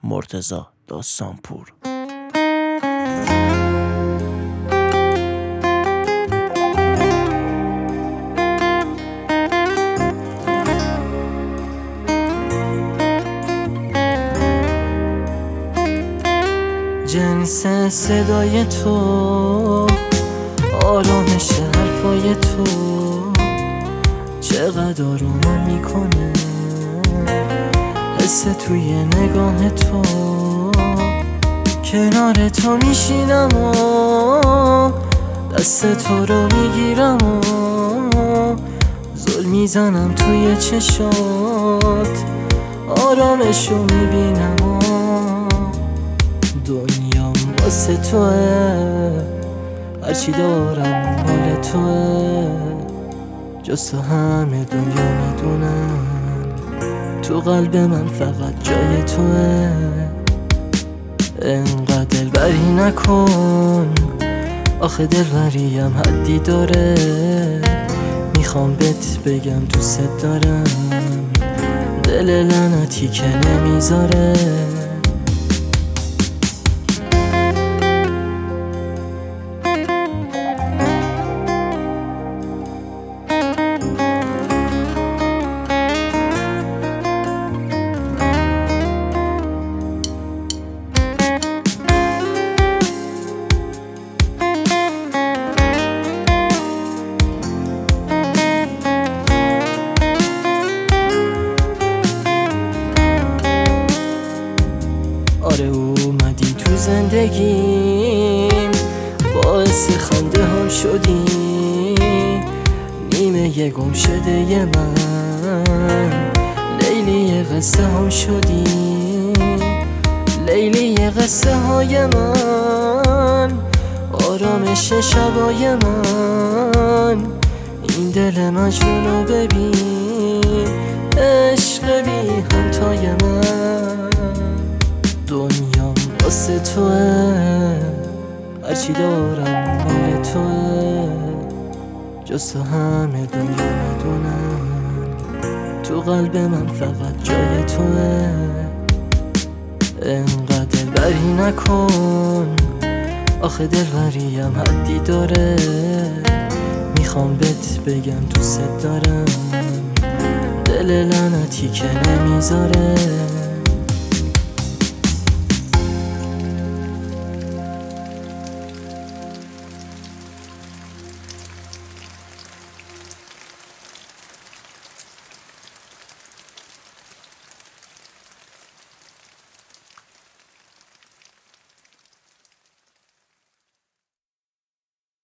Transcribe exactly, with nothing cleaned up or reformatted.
مرتضی داستانپور. جنس صدای تو، آرامش حرفای تو، چقدر آرومم میکنه حس توی نگاه تو. کنار تو میشینم و دست تو رو میگیرم و زل میزنم توی چشات، آرامش رو میبینم و دنیام واسه توه، هرچی دارم مال توه، جز تو همه دنیا میدونن تو قلب من فقط جای توه. انقدر دلبری نکن، آخه دلبریم حدی داره، میخوام بهت بگم دوست دارم، دل لعنتی که نمیذاره. آره اومدی تو زندگیم، باعث خنده هم شدی، نیمه یه گم شده من، لیلی قصه هم شدی، لیلی قصه های من، آرامش شبای من. این دل مجنون رو ببین، عشق بی همتای من. دنیام واسه توه، هرچی دارم مال توه، جز تو همه دنیا میدونن تو قلب من فقط جای توه. انقدر دلبری نکن، آخه دلبریم حدی داره، میخوام بهت بگم دوست دارم، دل لعنتی که نمیذاره.